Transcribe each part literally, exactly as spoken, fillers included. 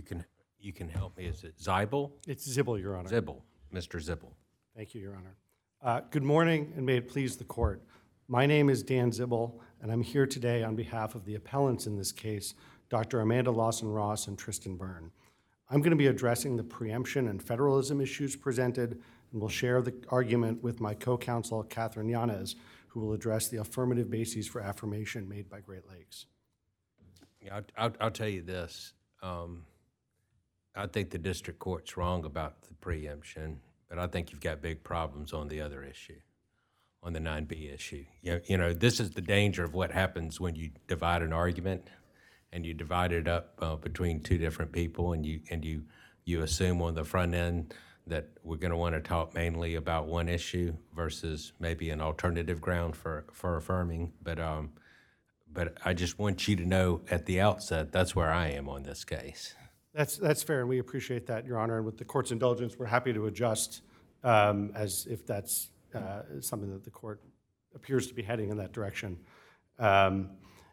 can you can help me. Is it Zibel? It's Zibel, Your Honor. Zibel, Mister Zibel. Thank you, Your Honor. Uh, good morning, and may it please the court. My name is Dan Zibel, and I'm here today on behalf of the appellants in this case, Doctor Amanda Lawson-Ross and Tristan Byrne. I'm going to be addressing the preemption and federalism issues presented, and will share the argument with my co-counsel, Catherine Yanez, who will address the affirmative bases for affirmation made by Great Lakes. Yeah, I'll, I'll, I'll tell you this. Um, I think the district court's wrong about the preemption, but I think you've got big problems on the other issue, on the nine B issue. You know, you know, this is the danger of what happens when you divide an argument and you divide it up uh, between two different people, and you and you you assume on the front end that we're going to want to talk mainly about one issue versus maybe an alternative ground for, for affirming. But um, but I just want you to know at the outset that's where I am on this case. That's, that's fair, and we appreciate that, Your Honor. And with the court's indulgence, we're happy to adjust um, as if that's uh, something that the court appears to be heading in that direction. Um,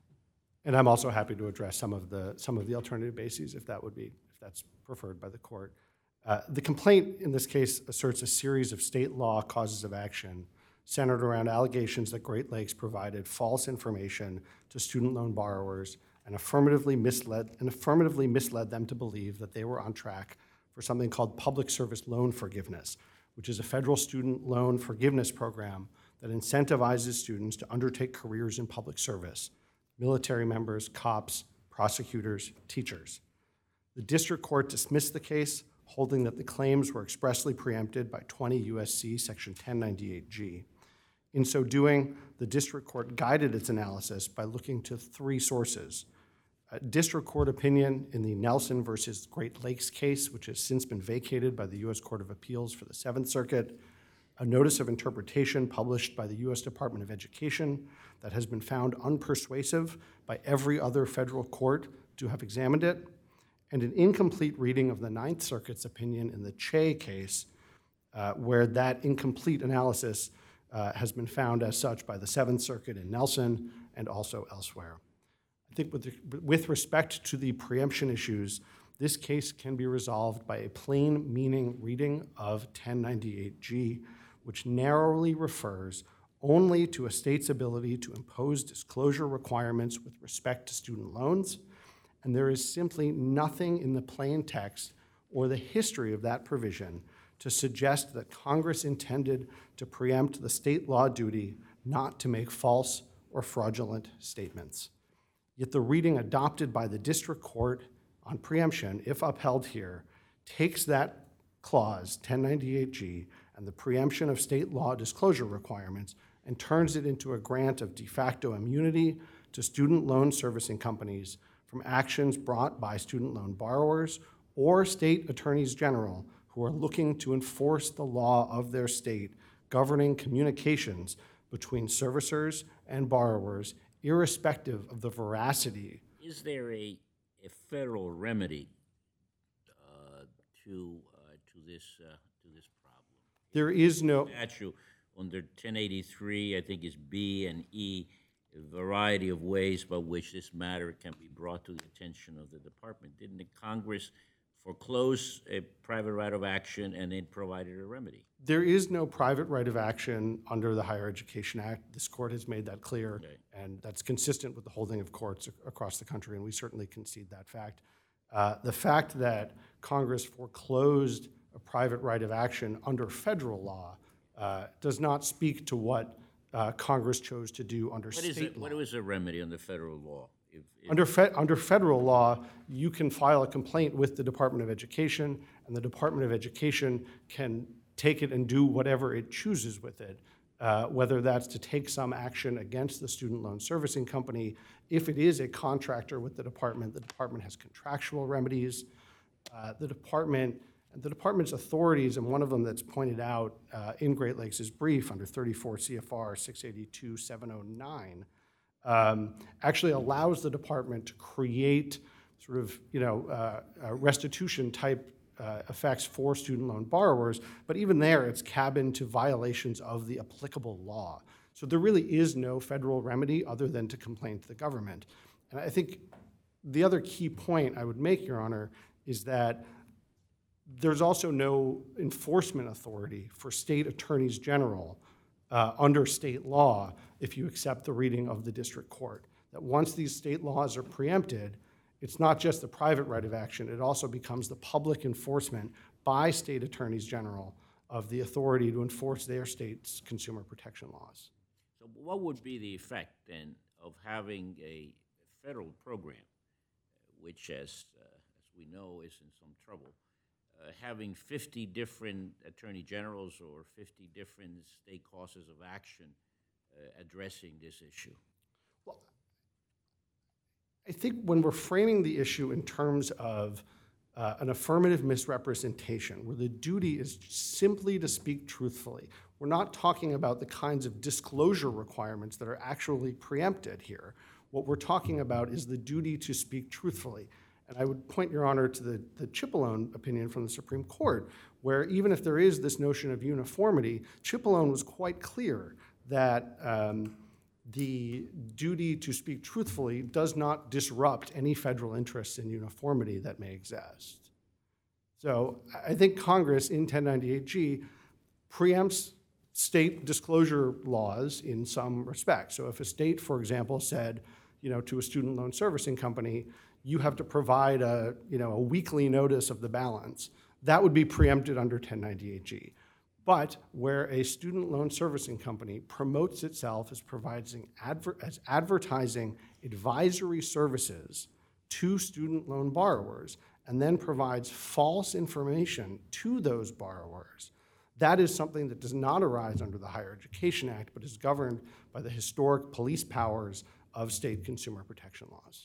and I'm also happy to address some of the some of the alternative bases if that would be if that's preferred by the court. Uh, the complaint in this case asserts a series of state law causes of action centered around allegations that Great Lakes provided false information to student loan borrowers and affirmatively misled and affirmatively misled them to believe that they were on track for something called public service loan forgiveness, which is a federal student loan forgiveness program that incentivizes students to undertake careers in public service: military members, cops, prosecutors, teachers. The district court dismissed the case, holding that the claims were expressly preempted by twenty U S C section ten ninety-eight G. In so doing, the district court guided its analysis by looking to three sources: a district court opinion in the Nelson versus Great Lakes case, which has since been vacated by the U S Court of Appeals for the Seventh Circuit, a notice of interpretation published by the U S Department of Education that has been found unpersuasive by every other federal court to have examined it, and an incomplete reading of the Ninth Circuit's opinion in the Che case, uh, where that incomplete analysis uh, has been found as such by the Seventh Circuit in Nelson and also elsewhere. I think with, the, with respect to the preemption issues, this case can be resolved by a plain meaning reading of ten ninety-eight G, which narrowly refers only to a state's ability to impose disclosure requirements with respect to student loans, and there is simply nothing in the plain text or the history of that provision to suggest that Congress intended to preempt the state law duty not to make false or fraudulent statements. Yet the reading adopted by the district court on preemption, if upheld here, takes that clause, ten ninety-eight G, and the preemption of state law disclosure requirements and turns it into a grant of de facto immunity to student loan servicing companies from actions brought by student loan borrowers or state attorneys general who are looking to enforce the law of their state governing communications between servicers and borrowers, irrespective of the veracity. Is there a, a federal remedy uh, to uh, to this uh, to this problem? There is no statute under ten eighty-three, I think is B and E, a variety of ways by which this matter can be brought to the attention of the department. Didn't the Congress foreclose a private right of action and then provided a remedy? There is no private right of action under the Higher Education Act. This court has made that clear, Okay. and that's consistent with the holding of courts ac- across the country, and we certainly concede that fact. Uh, the fact that Congress foreclosed a private right of action under federal law uh, does not speak to what uh, Congress chose to do under What state is it, law. what is a remedy under federal law? If, if Under, fe- under federal law, you can file a complaint with the Department of Education, and the Department of Education can take it and do whatever it chooses with it, uh, whether that's to take some action against the student loan servicing company. If it is a contractor with the department, the department has contractual remedies. Uh, the department, the department's authorities, and one of them that's pointed out uh, in Great Lakes' brief under thirty-four C F R six eighty-two seven oh nine, Um, actually allows the department to create sort of, you know, uh, uh, restitution type uh, effects for student loan borrowers, but even there it's cabined to violations of the applicable law. So there really is no federal remedy other than to complain to the government. And I think the other key point I would make, Your Honor, is that there's also no enforcement authority for state attorneys general uh, under state law if you accept the reading of the district court. That once these state laws are preempted, it's not just the private right of action, it also becomes the public enforcement by state attorneys general of the authority to enforce their state's consumer protection laws. So what would be the effect then of having a federal program, which as, uh, as we know is in some trouble, uh, having fifty different attorney generals or fifty different state causes of action uh, addressing this issue? Well, I think when we're framing the issue in terms of uh, an affirmative misrepresentation, where the duty is simply to speak truthfully, we're not talking about the kinds of disclosure requirements that are actually preempted here. What we're talking about is the duty to speak truthfully. And I would point, Your Honor, to the, the Cipollone opinion from the Supreme Court, where even if there is this notion of uniformity, Cipollone was quite clear that um, the duty to speak truthfully does not disrupt any federal interests in uniformity that may exist. So I think Congress in ten ninety-eight G preempts state disclosure laws in some respects. So if a state, for example, said, you know, to a student loan servicing company, you have to provide a, you know, a weekly notice of the balance, that would be preempted under ten ninety-eight G. But where a student loan servicing company promotes itself as providing adver as advertising advisory services to student loan borrowers and then provides false information to those borrowers, that is something that does not arise under the Higher Education Act, but is governed by the historic police powers of state consumer protection laws.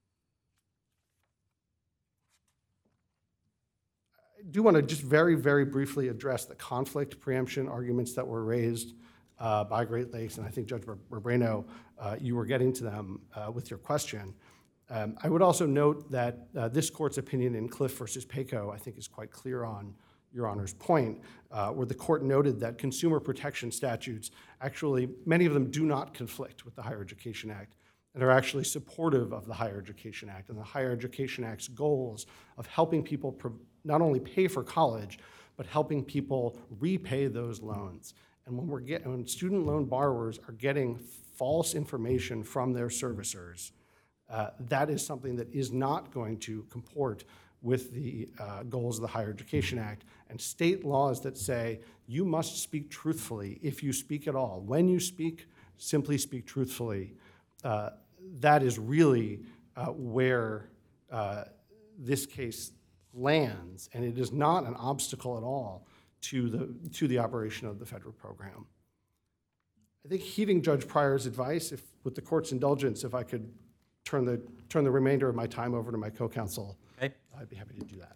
I do want to just very, very briefly address the conflict preemption arguments that were raised uh, by Great Lakes, and I think Judge Rebrano, uh, you were getting to them uh, with your question. Um, I would also note that uh, this court's opinion in Cliff versus Payco, I think, is quite clear on Your Honor's point, uh, where the court noted that consumer protection statutes, actually, many of them do not conflict with the Higher Education Act and are actually supportive of the Higher Education Act and the Higher Education Act's goals of helping people not only pay for college, but helping people repay those loans. And when we're getting, when student loan borrowers are getting false information from their servicers, uh, that is something that is not going to comport with the uh, goals of the Higher Education Act, and state laws that say you must speak truthfully if you speak at all. When you speak, simply speak truthfully. Uh, that is really uh, where uh, this case lands, and it is not an obstacle at all to the, to the operation of the federal program. I think heeding Judge Pryor's advice, if, with the court's indulgence, if I could turn the, turn the remainder of my time over to my co-counsel, Okay. I'd be happy to do that.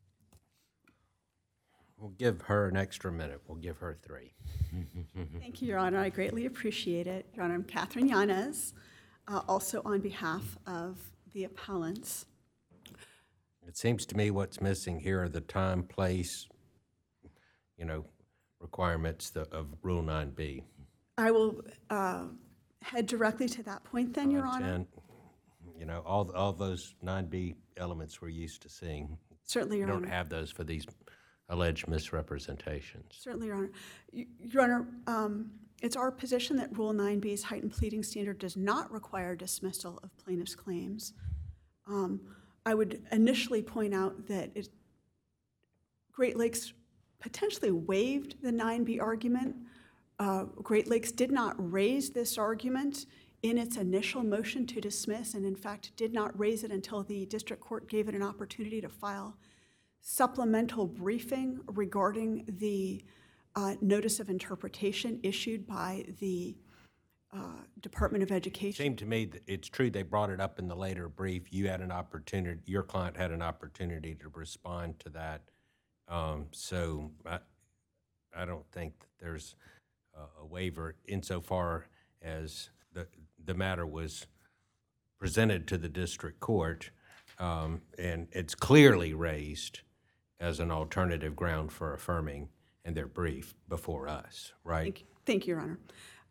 We'll give her an extra minute. We'll give her three. Thank you, Your Honor. I greatly appreciate it. Your Honor, I'm Catherine Yanez, uh, also on behalf of the appellants. It seems to me what's missing here are the time, place, you know, requirements the- of Rule nine B. I will uh, head directly to that point then, Your Honor. And, you know, all, all those nine B elements we're used to seeing. Certainly, Your We Honor. don't have those for these alleged misrepresentations. Certainly, Your Honor. Y- Your Honor, um, it's our position that Rule nine B's heightened pleading standard does not require dismissal of plaintiff's claims. Um, I would initially point out that it, Great Lakes potentially waived the nine B argument. Uh, Great Lakes did not raise this argument in its initial motion to dismiss, and in fact did not raise it until the district court gave it an opportunity to file supplemental briefing regarding the uh, notice of interpretation issued by the uh, Department of Education. Seemed to me that it's true they brought it up in the later brief. You had an opportunity, your client had an opportunity to respond to that. Um, so I, I don't think that there's a, a waiver insofar as the, the matter was presented to the district court, um, and it's clearly raised as an alternative ground for affirming in their brief before us, right? Thank you, Thank you, Your Honor.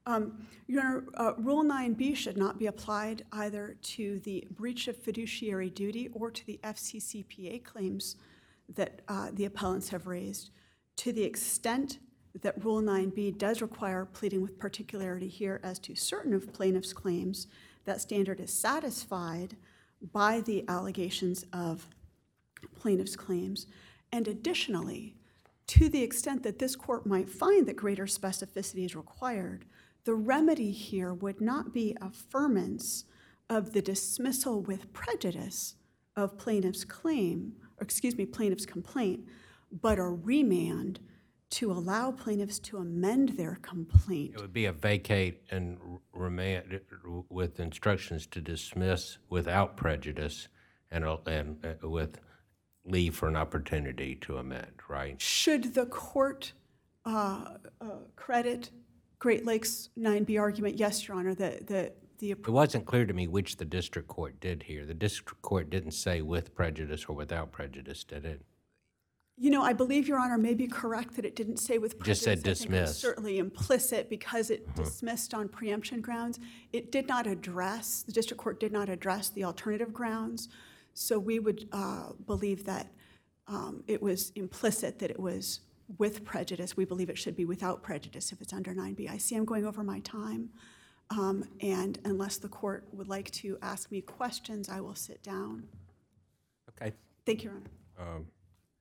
Um, Your Honor, uh, Rule nine B should not be applied either to the breach of fiduciary duty or to the F C C P A claims that uh, the appellants have raised. To the extent that Rule nine B does require pleading with particularity here as to certain of plaintiffs' claims, that standard is satisfied by the allegations of plaintiffs' claims. And additionally, to the extent that this court might find that greater specificity is required, the remedy here would not be affirmance of the dismissal with prejudice of plaintiff's claim, or excuse me, plaintiff's complaint, but a remand to allow plaintiffs to amend their complaint. It would be a vacate and remand with instructions to dismiss without prejudice and, uh, and uh, with leave for an opportunity to amend, right? Should the court uh, uh, credit Great Lakes nine B argument? Yes, Your Honor. The, the, the, It wasn't clear to me which the district court did here. The district court didn't say with prejudice or without prejudice, did it? you know, I believe Your Honor may be correct that it didn't say with prejudice. Just said I think it's dismiss. certainly implicit because it dismissed on preemption grounds. It did not address, the district court did not address the alternative grounds. So we would uh, believe that um, it was implicit that it was with prejudice. We believe it should be without prejudice if it's under nine B. I see I'm going over my time. Um, and unless the court would like to ask me questions, I will sit down. Okay. Thank you, Your Honor. Um,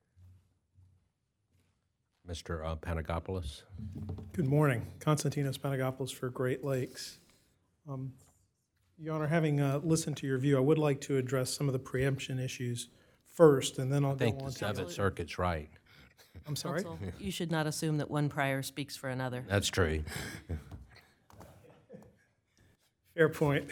Mister Uh, Panagopoulos. Good morning. Konstantinos Panagopoulos for Great Lakes. Um, Your Honor, having uh, listened to your view, I would like to address some of the preemption issues first, and then I'll I go think on the to... Seventh Circuit's right. I'm sorry? Counsel, you should not assume that one prior speaks for another. That's true. Fair point.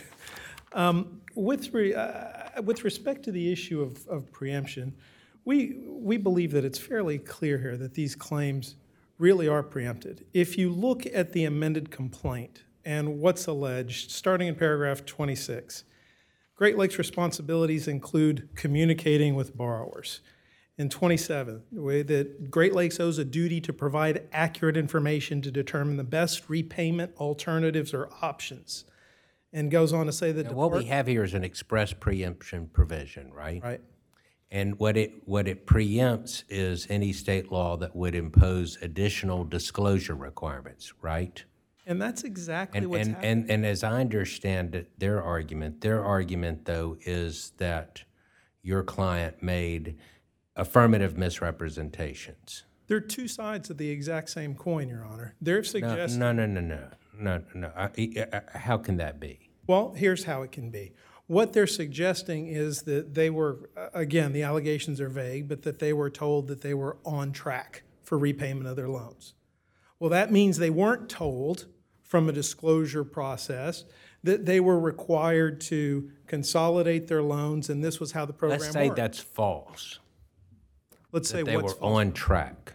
Um, with, re, uh, with respect to the issue of, of preemption, we, we believe that it's fairly clear here that these claims really are preempted. If you look at the amended complaint and what's alleged, starting in paragraph twenty-six, Great Lakes' responsibilities include communicating with borrowers. In twenty-seven, the way that Great Lakes owes a duty to provide accurate information to determine the best repayment alternatives or options. And goes on to say that Now, what we depart- have here is an express preemption provision, right? right. And what it, what it preempts is any state law that would impose additional disclosure requirements, right? And that's exactly And, what's and, happening. and, and as I understand it, their argument, their argument, though, is that your client made affirmative misrepresentations. There are two sides of the exact same coin, Your Honor. They're No, suggesting, no, no, no, no, no, no. I- I- How can that be? well, here's how it can be. What they're suggesting is that they were, uh, again, the allegations are vague, but that they were told that they were on track for repayment of their loans. Well, that means they weren't told from a disclosure process that they were required to consolidate their loans, and this was how the program Let's worked. say that's false, Let's say that they what's were false. on track.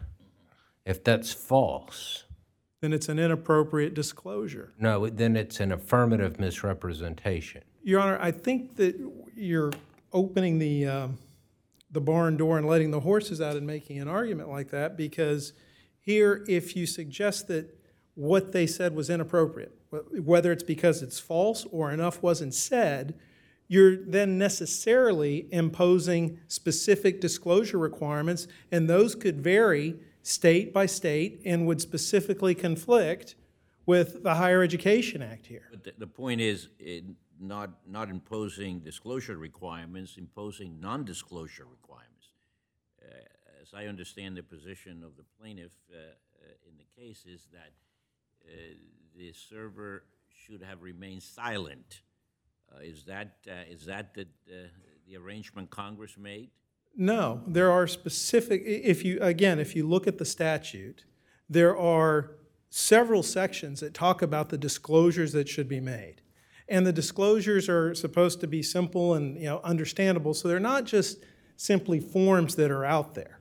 If that's false, Then it's an inappropriate disclosure. no, then it's an affirmative misrepresentation. Your Honor, I think that you're opening the, um, the barn door and letting the horses out and making an argument like that, because here, if you suggest that what they said was inappropriate, wh- whether it's because it's false or enough wasn't said, you're then necessarily imposing specific disclosure requirements, and those could vary state by state and would specifically conflict with the Higher Education Act here. But the, the point is, it, not, not imposing disclosure requirements, imposing non-disclosure requirements. Uh, As I understand the position of the plaintiff uh, uh, in the case is that uh, the server should have remained silent. Uh, Is that, uh, is that the, uh, the arrangement Congress made? No, there are specific, i- if you, again, if you look at the statute, there are several sections that talk about the disclosures that should be made. And the disclosures are supposed to be simple and, you know, understandable, so they're not just simply forms that are out there.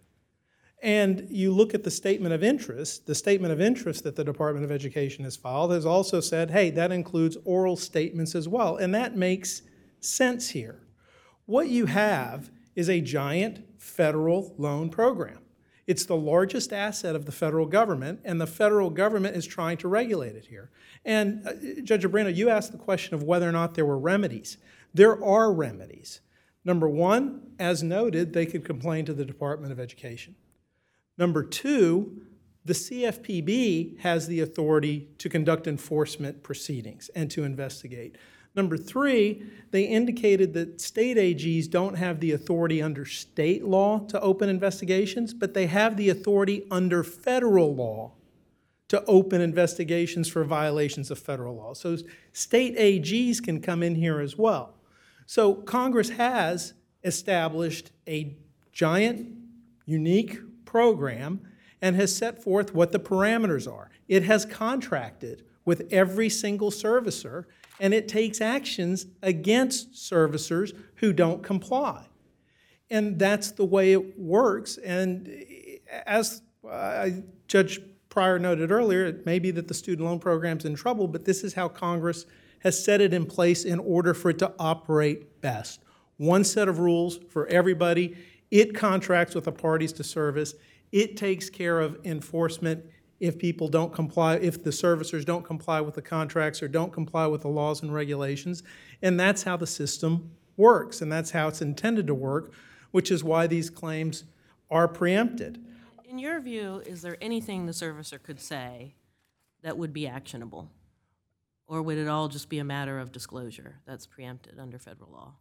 And you look at the statement of interest, the statement of interest that the Department of Education has filed has also said, hey, that includes oral statements as well, and that makes sense here. What you have is a giant federal loan program. It's the largest asset of the federal government, and the federal government is trying to regulate it here. And uh, Judge Abrano, you asked the question of whether or not there were remedies. There are remedies. Number one, as noted, they could complain to the Department of Education. Number two, the C F P B has the authority to conduct enforcement proceedings and to investigate. Number three, they indicated that state A Gs don't have the authority under state law to open investigations, but they have the authority under federal law to open investigations for violations of federal law. So state A Gs can come in here as well. So Congress has established a giant, unique program and has set forth what the parameters are. It has contracted with every single servicer, and it takes actions against servicers who don't comply. And that's the way it works. And as uh, Judge Pryor noted earlier, it may be that the student loan program's in trouble, but this is how Congress has set it in place in order for it to operate best. One set of rules for everybody. It contracts with the parties to service. It takes care of enforcement if people don't comply, if the servicers don't comply with the contracts or don't comply with the laws and regulations. And that's how the system works, and that's how it's intended to work, which is why these claims are preempted. In your view, is there anything the servicer could say that would be actionable? Or would it all just be a matter of disclosure that's preempted under federal law?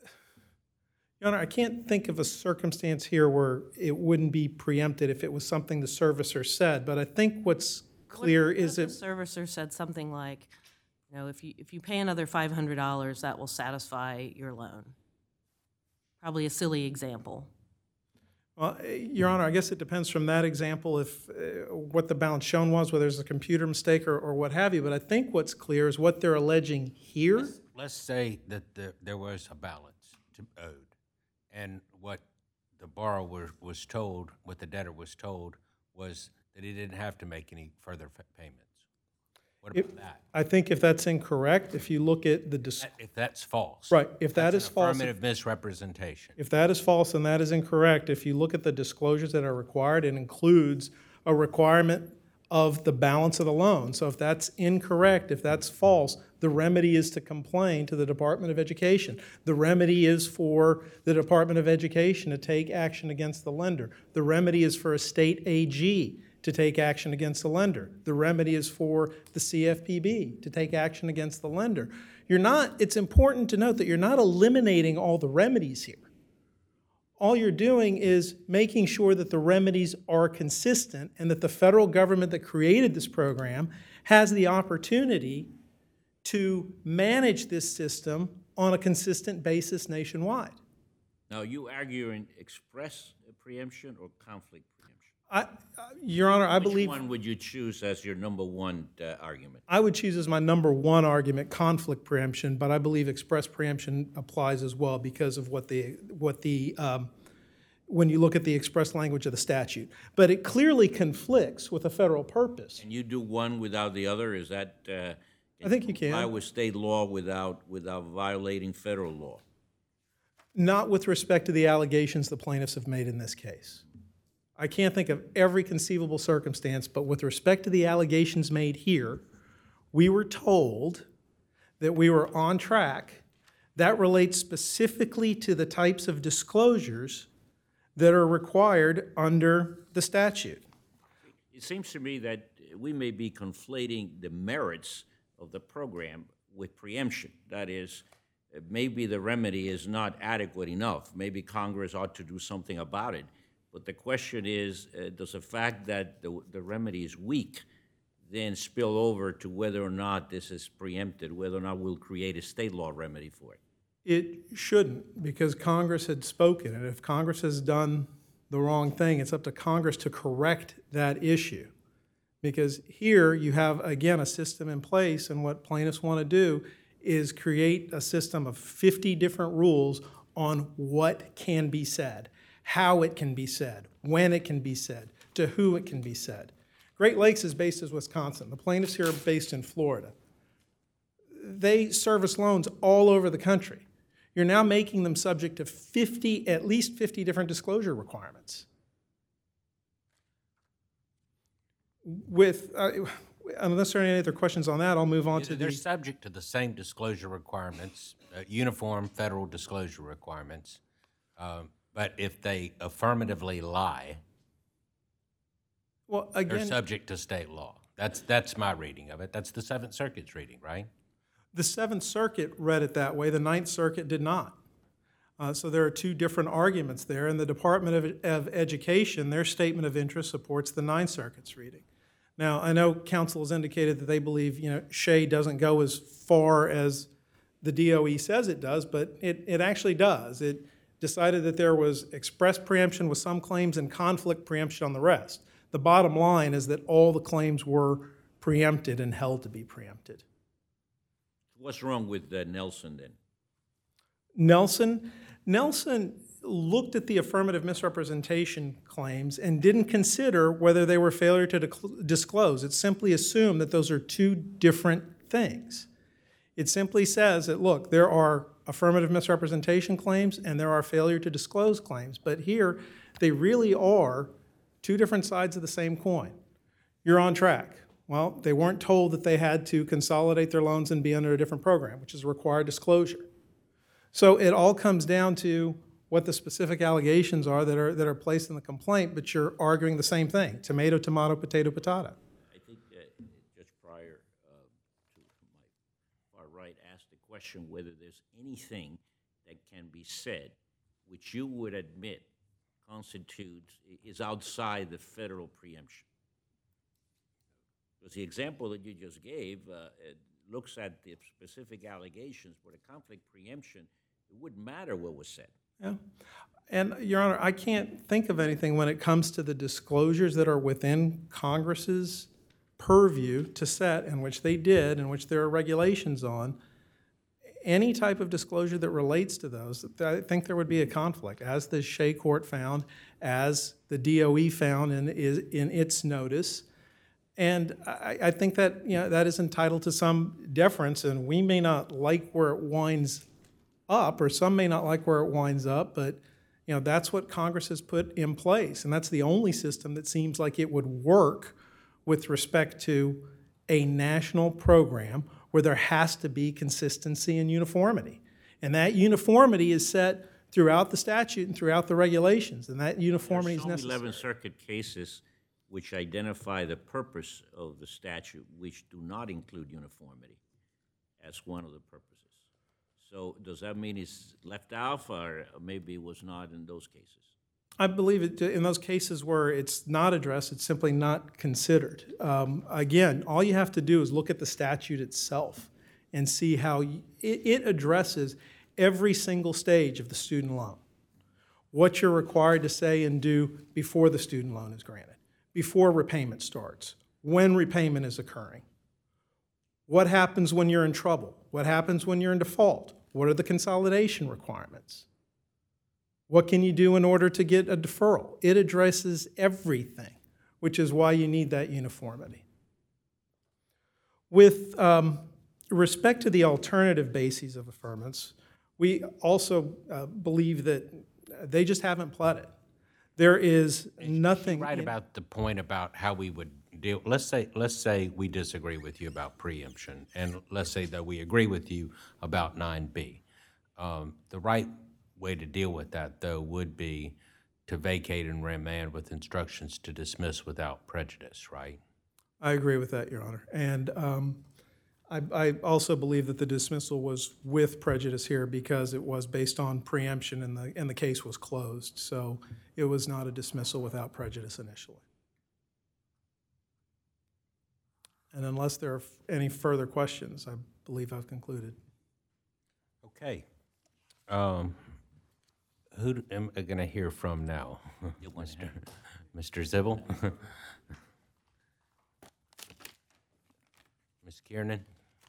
Your Honor, I can't think of a circumstance here where it wouldn't be preempted if it was something the servicer said, but I think what's clear What if is the it, servicer said something like, you know, if you, if you pay another five hundred dollars, that will satisfy your loan? Probably a silly example. well, Your Honor, I guess it depends from that example if uh, what the balance shown was, whether it's a computer mistake or, or what have you, but I think what's clear is what they're alleging here. Let's say that the, there was a balance to owed, and what the borrower was told, what the debtor was told, was that he didn't have to make any further fa- payments. What about If- that? I think if that's incorrect, if you look at the, dis- That- If that's false. right, if that that's is an false, affirmative misrepresentation. if that is false and that is incorrect, if you look at the disclosures that are required, it includes a requirement of the balance of the loan. So if that's incorrect, if that's false, the remedy is to complain to the Department of Education. The remedy is for the Department of Education to take action against the lender. The remedy is for a state A G to take action against the lender. The remedy is for the C F P B to take action against the lender. You're not, it's important to note that you're not eliminating all the remedies here. All you're doing is making sure that the remedies are consistent and that the federal government that created this program has the opportunity to manage this system on a consistent basis nationwide. Now, you argue in express preemption or conflict preemption? I, uh, Your Honor, I believe Which one would you choose as your number one uh, argument? I would choose as my number one argument conflict preemption, but I believe express preemption applies as well because of what the what the um, when you look at the express language of the statute. But it clearly conflicts with a federal purpose. Can you do one without the other? Is that uh, I think you can. comply with state law without without violating federal law? Not with respect to the allegations the plaintiffs have made in this case. I can't think of every conceivable circumstance, but with respect to the allegations made here, we were told that we were on track. That relates specifically to the types of disclosures that are required under the statute. It seems to me that we may be conflating the merits of the program with preemption. That is, uh, maybe the remedy is not adequate enough. Maybe Congress ought to do something about it. But the question is, uh, does the fact that the, the remedy is weak then spill over to whether or not this is preempted, whether or not we'll create a state law remedy for it? It shouldn't, because Congress had spoken, and if Congress has done the wrong thing, it's up to Congress to correct that issue. Because here you have, again, a system in place, and what plaintiffs want to do is create a system of fifty different rules on what can be said, how it can be said, when it can be said, to who it can be said. Great Lakes is based in Wisconsin. The plaintiffs here are based in Florida. They service loans all over the country. You're now making them subject to fifty, at least fifty different disclosure requirements. With, uh, unless there are any other questions on that, I'll move on to They're the, subject to the same disclosure requirements, uh, uniform federal disclosure requirements. Um, But if they affirmatively lie, well, they're again, subject to state law. That's, that's my reading of it. That's the Seventh Circuit's reading, right? the Seventh Circuit read it that way, the Ninth Circuit did not. Uh, So there are two different arguments there, and the Department of, of Education, their statement of interest supports the Ninth Circuit's reading. Now, I know council has indicated that they believe, you know, Shea doesn't go as far as the D O E says it does, but it, it actually does. It decided that there was express preemption with some claims and conflict preemption on the rest. The bottom line is that all the claims were preempted and held to be preempted. What's wrong with uh, Nelson then? Nelson, Nelson looked at the affirmative misrepresentation claims and didn't consider whether they were failure to dec- disclose. It simply assumed that those are two different things. It simply says that, look, there are affirmative misrepresentation claims and there are failure to disclose claims. But here, they really are two different sides of the same coin. You're on track. Well, they weren't told that they had to consolidate their loans and be under a different program, which is a required disclosure. So it all comes down to what the specific allegations are that are, that are placed in the complaint, but you're arguing the same thing, tomato, tomato, potato, potato. I think uh, Judge Pryor, uh, to my far right, asked the question whether there's anything that can be said which you would admit constitutes, is outside the federal preemption. Because the example that you just gave uh, it looks at the specific allegations, but a conflict preemption, it wouldn't matter what was said. Yeah. And, Your Honor, I can't think of anything when it comes to the disclosures that are within Congress's purview to set, in which they did, in which there are regulations on, any type of disclosure that relates to those, I think there would be a conflict, as the Shea Court found, as the D O E found in, is, in its notice. And I, I think that, you know, that is entitled to some deference, and we may not like where it winds up, or some may not like where it winds up, but, you know, that's what Congress has put in place, and that's the only system that seems like it would work with respect to a national program where there has to be consistency and uniformity. And that uniformity is set throughout the statute and throughout the regulations, and that uniformity is There's some necessary. eleventh Circuit cases which identify the purpose of the statute, which do not include uniformity as one of the purposes. So does that mean it's left out, or maybe it was not in those cases? I believe it, in those cases where it's not addressed, it's simply not considered. Um, Again, all you have to do is look at the statute itself and see how y- it, it addresses every single stage of the student loan. What you're required to say and do before the student loan is granted, before repayment starts, when repayment is occurring. What happens when you're in trouble? What happens when you're in default? What are the consolidation requirements? What can you do in order to get a deferral? It addresses everything, which is why you need that uniformity. With um, respect to the alternative bases of affirmance, we also uh, believe that they just haven't pled it. There is nothing. Right in- about the point about how we would deal, let's say, let's say we disagree with you about preemption, and let's say that we agree with you about nine B. Um, the right way to deal with that, though, would be to vacate and remand with instructions to dismiss without prejudice, right? I agree with that, Your Honor. And um, I, I also believe that the dismissal was with prejudice here because it was based on preemption and the, and the case was closed. So it was not a dismissal without prejudice initially. And unless there are any further questions, I believe I've concluded. Okay. Um, who do- am I going to hear from now? Mister Mister Zibble? Miz Kiernan?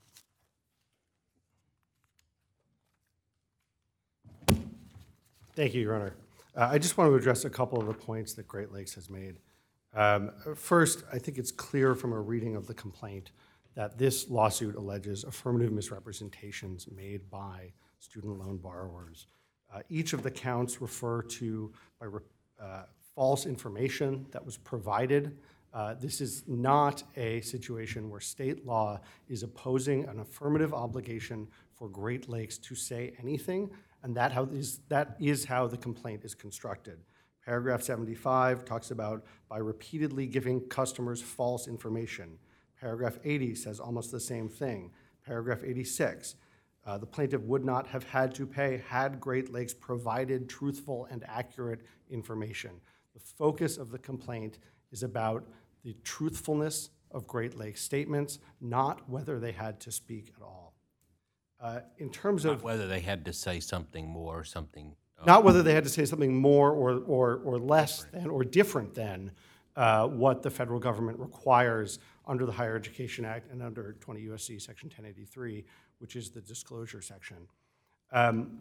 Thank you, Your Honor. Uh, I just want to address a couple of the points that Great Lakes has made. Um, First, I think it's clear from a reading of the complaint that this lawsuit alleges affirmative misrepresentations made by student loan borrowers. Uh, Each of the counts refer to by re- uh, false information that was provided Uh, This is not a situation where state law is opposing an affirmative obligation for Great Lakes to say anything, and that how is, that is how the complaint is constructed. Paragraph seventy-five talks about by repeatedly giving customers false information. Paragraph eighty says almost the same thing. Paragraph eighty-six, uh, the plaintiff would not have had to pay had Great Lakes provided truthful and accurate information. The focus of the complaint is about the truthfulness of Great Lakes statements, not whether they had to speak at all. Uh, in terms Not of whether they had to say something more or something. uh, not whether they had to say something more or, or, or less than or different than uh, what the federal government requires under the Higher Education Act and under twenty U S C Section ten eighty-three, which is the disclosure section. Um,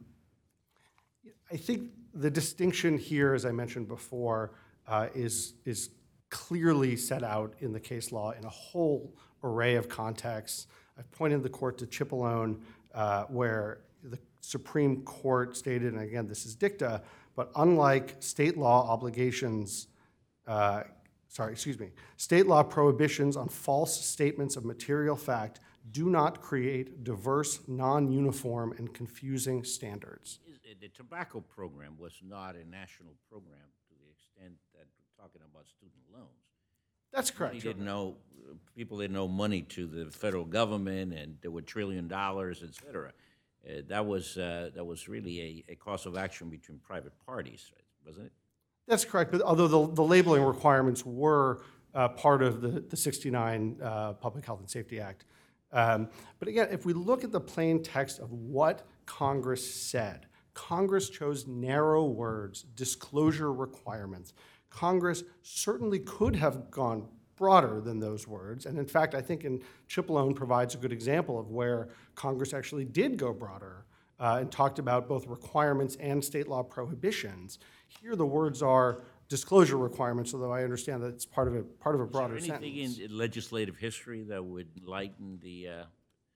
I think the distinction here, as I mentioned before, uh, is, is clearly set out in the case law in a whole array of contexts. I've pointed the court to Cipollone, uh, where the Supreme Court stated, and again, this is dicta, but unlike state law obligations, uh, sorry, excuse me, state law prohibitions on false statements of material fact do not create diverse, non-uniform, and confusing standards. Is- uh, The tobacco program was not a national program to the extent that we're talking about student loans. That's Money correct. Your didn't know, uh, people didn't owe money to the federal government, and there were trillion dollars, et cetera. Uh, That was, uh, that was really a, a cause of action between private parties, right, wasn't it? That's correct, but although the, the labeling requirements were uh, part of the, the sixty-nine uh, Public Health and Safety Act. Um, but again, if we look at the plain text of what Congress said, Congress chose narrow words, disclosure requirements. Congress certainly could have gone broader than those words, and in fact, I think in Cipollone provides a good example of where Congress actually did go broader uh, and talked about both requirements and state law prohibitions. Here, the words are disclosure requirements, although I understand that it's part of a part of a broader Is there anything sentence. in in legislative history that would lighten the, uh, uh,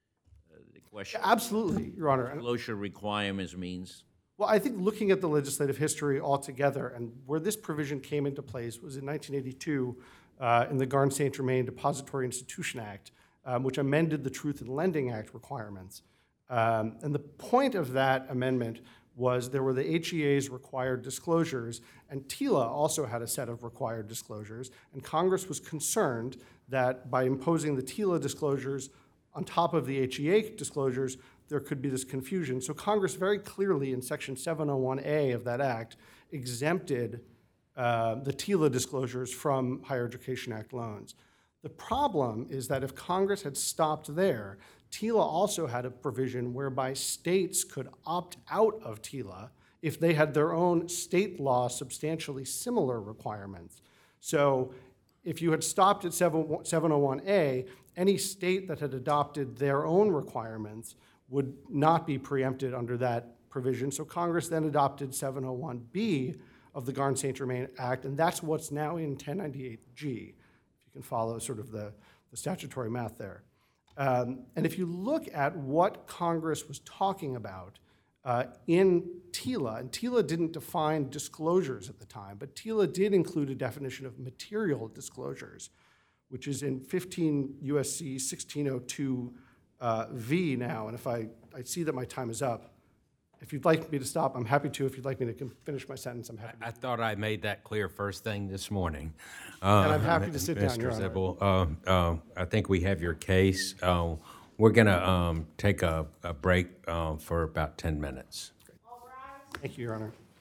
the question? Absolutely, Your Honor. And- Disclosure requirements means? Well, I think looking at the legislative history altogether and where this provision came into place was in nineteen eighty-two uh, in the Garn-Saint Germain Depository Institution Act, um, which amended the Truth in Lending Act requirements. Um, and the point of that amendment was there were the H E A's required disclosures, and TILA also had a set of required disclosures, and Congress was concerned that by imposing the TILA disclosures on top of the H E A disclosures, there could be this confusion. So Congress very clearly in Section seven oh one A of that act exempted uh, the TILA disclosures from Higher Education Act loans. The problem is that if Congress had stopped there, TILA also had a provision whereby states could opt out of TILA if they had their own state law substantially similar requirements. So if you had stopped at seven oh one A, any state that had adopted their own requirements would not be preempted under that provision. So Congress then adopted seven oh one B of the Garn-Saint Germain Act, and that's what's now in ten ninety-eight G, if you can follow sort of the, the statutory math there. Um, and if you look at what Congress was talking about uh, in TILA, and TILA didn't define disclosures at the time, but TILA did include a definition of material disclosures, which is in fifteen U S C sixteen oh two uh, V now. And if I, I see that my time is up, if you'd like me to stop, I'm happy to. If you'd like me to con- finish my sentence, I'm happy to. I thought I made that clear first thing this morning. And I'm happy to sit down, Your Honor. Mister Zibble, uh, uh, I think we have your case. Uh, We're going to take a a break uh, for about ten minutes. Thank you, Your Honor.